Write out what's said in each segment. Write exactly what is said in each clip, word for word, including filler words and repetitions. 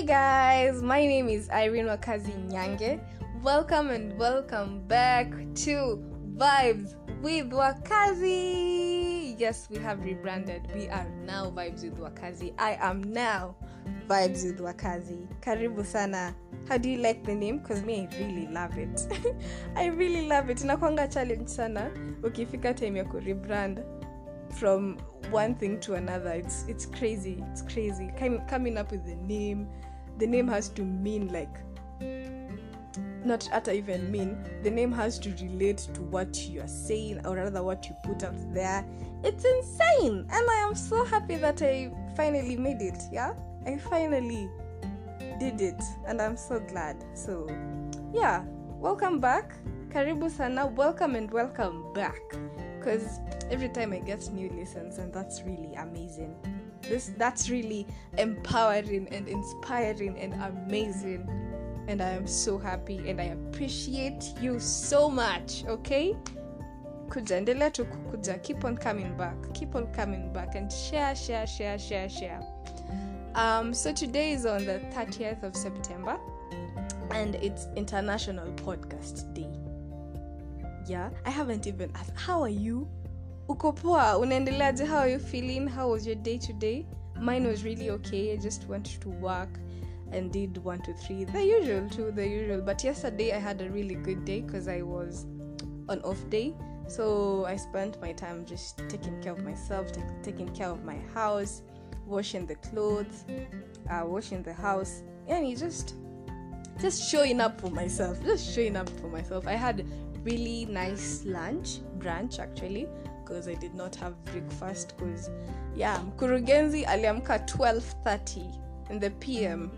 guys, my name is Irene Wakazi Nyange. Welcome and welcome back to Vibes with Wakazi. Yes, we have rebranded. We are now Vibes with Wakazi. I am now Vibes with Wakazi. Karibu sana. How do you like the name? Because me, I really love it. I really love it. Inakuanga challenge sana. Ukifika time ya ku-rebrand from one thing to another. It's it's crazy. It's crazy. Com- coming up with the name. The name has to mean like, not at even mean. The name has to relate to what you are saying, or rather what you put out there. It's insane. And I am so happy that I finally made it. Yeah? I finally did it. And I'm so glad. So, yeah. Welcome back. Karibu sana. Welcome and welcome back. Because every time I get new listens, and that's really amazing. This that's really empowering and inspiring and amazing. And I am so happy and I appreciate you so much. Okay? Kuja, endelea tu kukuja. Keep on coming back. Keep on coming back and share, share, share, share, share. Um, so today is on the thirtieth of September, and it's International Podcast Day. Yeah, I haven't even asked, how are you? Uko poa? Unaendeleaje? How are you feeling? How was your day today? Mine was really okay. I just went to work and did one, two, three. The usual too, the usual. But yesterday I had a really good day because I was on off day. So I spent my time just taking care of myself, t- taking care of my house, washing the clothes, uh, washing the house. And just, just showing up for myself. Just showing up for myself. I had really nice lunch, brunch actually, because I did not have breakfast because, yeah, mkurugenzi aliamka twelve thirty in the P M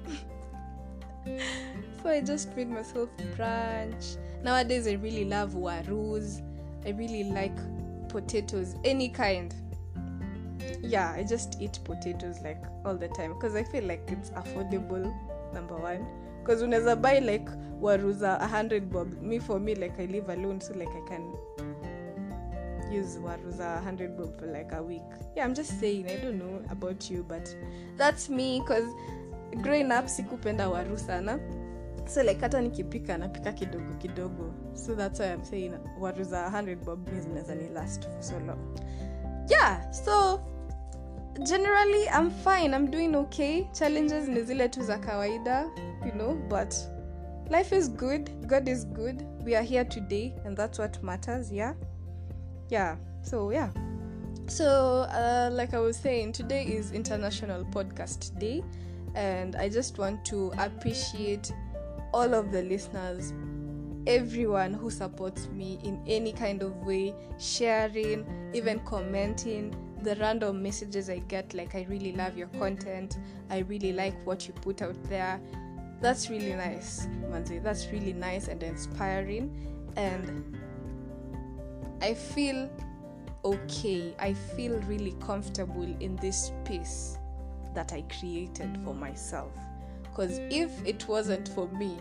So I just made myself brunch. Nowadays I really love warus. I really like potatoes, any kind. Yeah, I just eat potatoes like all the time because I feel like it's affordable, number one. Because unaweza buy like waruza one hundred bob. Me for me, like I live alone, so like I can use waruza one hundred bob for like a week. Yeah, I'm just saying, I don't know about you, but that's me. Because growing up sikupenda waru sana, so like hata nikipika napika kidogo kidogo. So that's why I'm saying waruza one hundred bob means zinaweza last for so long. Yeah, so generally I'm fine. I'm doing okay. Challenges ni zile tu za kawaida, you know, but life is good. God is good. We are here today, and that's what matters. Yeah. Yeah. So yeah. So uh, like I was saying, today is International Podcast Day, and I just want to appreciate all of the listeners, everyone who supports me in any kind of way, sharing, even commenting, the random messages I get, like I really love your content, I really like what you put out there. That's really nice, Manzi. That's really nice and inspiring, and I feel okay. I feel really comfortable in this space that I created for myself. Because if it wasn't for me,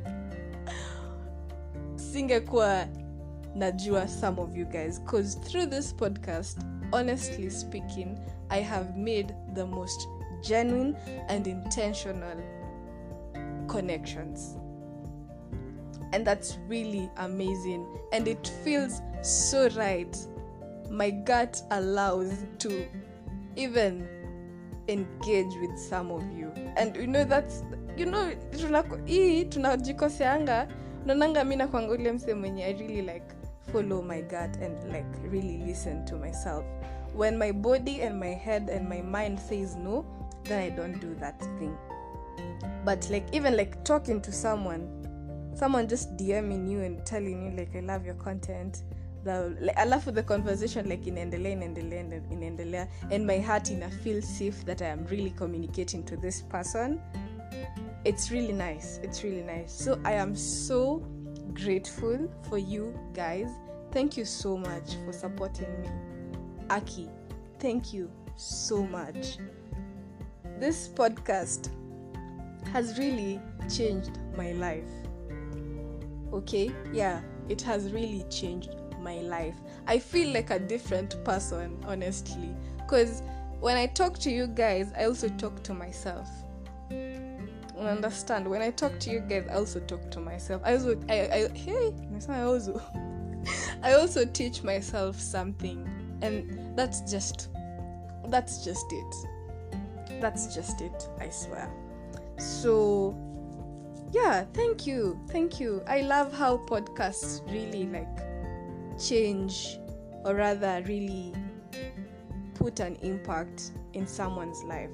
singekuwa najua some of you guys. Because through this podcast, honestly speaking, I have made the most genuine and intentional connections. And that's really amazing. And it feels so right. My gut allows to even engage with some of you. And you know that's, you know, hii tunajikoseanga. Nonanga mina kwangu ule mse mwenye I really like follow my gut and like really listen to myself. When my body and my head and my mind says no, then I don't do that thing. But like even like talking to someone, someone just DMing you and telling you like I love your content, the like, I love the conversation like inaendelea inaendelea inaendelea, and my heart ina feel safe that I am really communicating to this person. It's really nice. It's really nice. So I am so grateful for you guys. Thank you so much for supporting me. Aki, thank you so much. This podcast has really changed my life. Okay? Yeah, it has really changed my life. I feel like a different person, honestly. Because when I talk to you guys, I also talk to myself. understand, when I talk to you guys, I also talk to myself. I also I, I hey I also I also teach myself something, and that's just that's just it. That's just it, I swear. So yeah, thank you. Thank you. I love how podcasts really like change, or rather really put an impact in someone's life.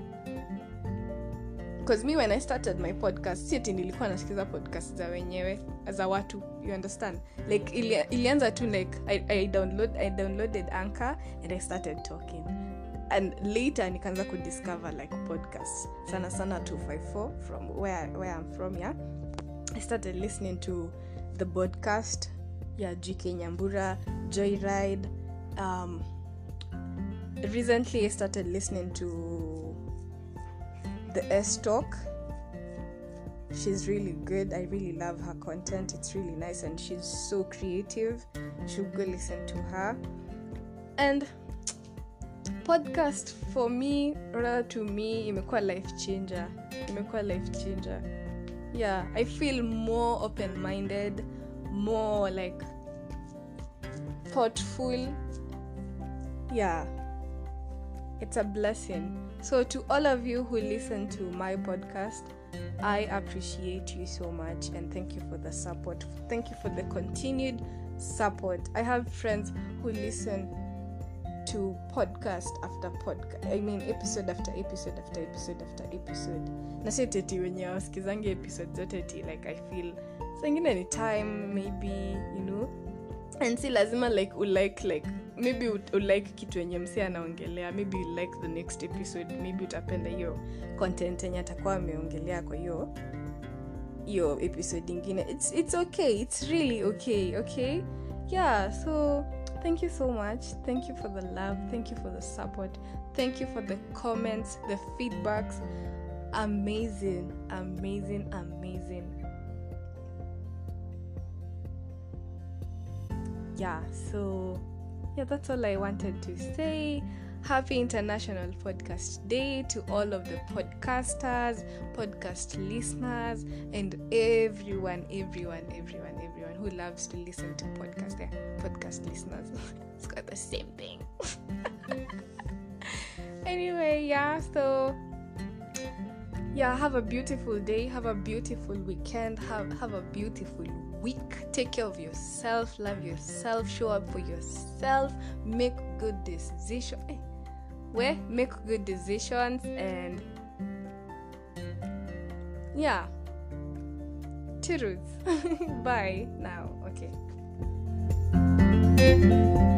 Because me, when I started my podcast, si ati nilikuwa nasikiza podcast za wenyewe za watu, you understand? Like ili, ilianza tu like I, I download I downloaded Anchor and I started talking. And later nikaanza ku discover like podcasts. Sana sana two fifty-four from where where I'm from, yeah. I started listening to the podcast, yeah, G K Nyambura, Joyride. Um recently I started listening to the S Talk. She's really good. I really love her content. It's really nice and she's so creative. You should go listen to her. And podcast for me, rather to me, imekuwa life changer. Imekuwa life changer. Yeah, I feel more open-minded, more like thoughtful. Yeah, it's a blessing. So to all of you who listen to my podcast, I appreciate you so much and thank you for the support. Thank you for the continued support. I have friends who listen to podcast after podcast. I mean episode after episode after episode after episode. Na si teti wenye wasikizange episode zote ti, like I feel singine any time maybe, you know. And si lazima like u like like maybe u, u like kitu yenye msi anaongelea, maybe you like the next episode, maybe utapenda hiyo content yenye atakuwa ameongelea kwa hiyo hiyo episode nyingine. It's it's okay. It's really okay, okay? Yeah, so thank you so much. Thank you for the love. Thank you for the support. Thank you for the comments, the feedbacks. Amazing, amazing, amazing. Yeah, so yeah, that's all I wanted to say. Happy International Podcast Day to all of the podcasters, podcast listeners, and everyone, everyone, everyone, everyone who loves to listen to podcasts. Yeah, podcast listeners. It's got the same thing. Anyway, yeah, so yeah, have a beautiful day, have a beautiful weekend, have have a beautiful week. Take care of yourself, love yourself, show up for yourself, make good decisions. Hey, where make good decisions, and yeah, toodles. Bye now. Okay.